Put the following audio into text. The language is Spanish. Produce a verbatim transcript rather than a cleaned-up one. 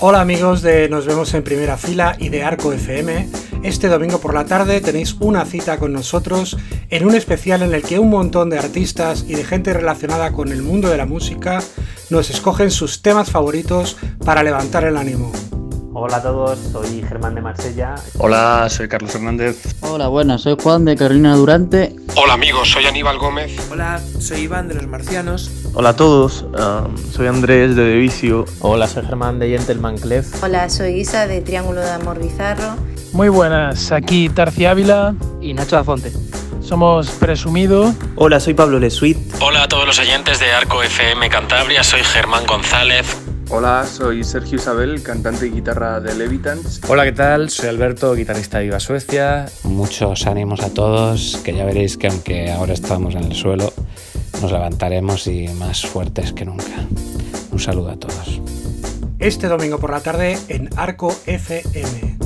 Hola amigos de Nos Vemos en Primera Fila y de Arco F M. Este domingo por la tarde tenéis una cita con nosotros en un especial en el que un montón de artistas y de gente relacionada con el mundo de la música nos escogen sus temas favoritos para levantar el ánimo. Hola a todos, soy Germán de Marsella. Hola, soy Carlos Hernández. Hola, buenas, soy Juan de Carolina Durante. Hola amigos, soy Aníbal Gómez. Hola, soy Iván de Los Marcianos. Hola a todos, um, soy Andrés de Devicio. Hola, soy Germán de Gentleman Clef. Hola, soy Isa de Triángulo de Amor Bizarro. Muy buenas, aquí Tarci Ávila y Nacho Afonte. Somos Presumido. Hola, soy Pablo Lesuit. Hola a todos los oyentes de Arco F M Cantabria, soy Germán González. Hola, soy Sergio Isabel, cantante y guitarra de Levitans. Hola, ¿qué tal? Soy Alberto, guitarrista de Viva Suecia. Muchos ánimos a todos, que ya veréis que aunque ahora estamos en el suelo, nos levantaremos y más fuertes que nunca. Un saludo a todos. Este domingo por la tarde en Arco F M.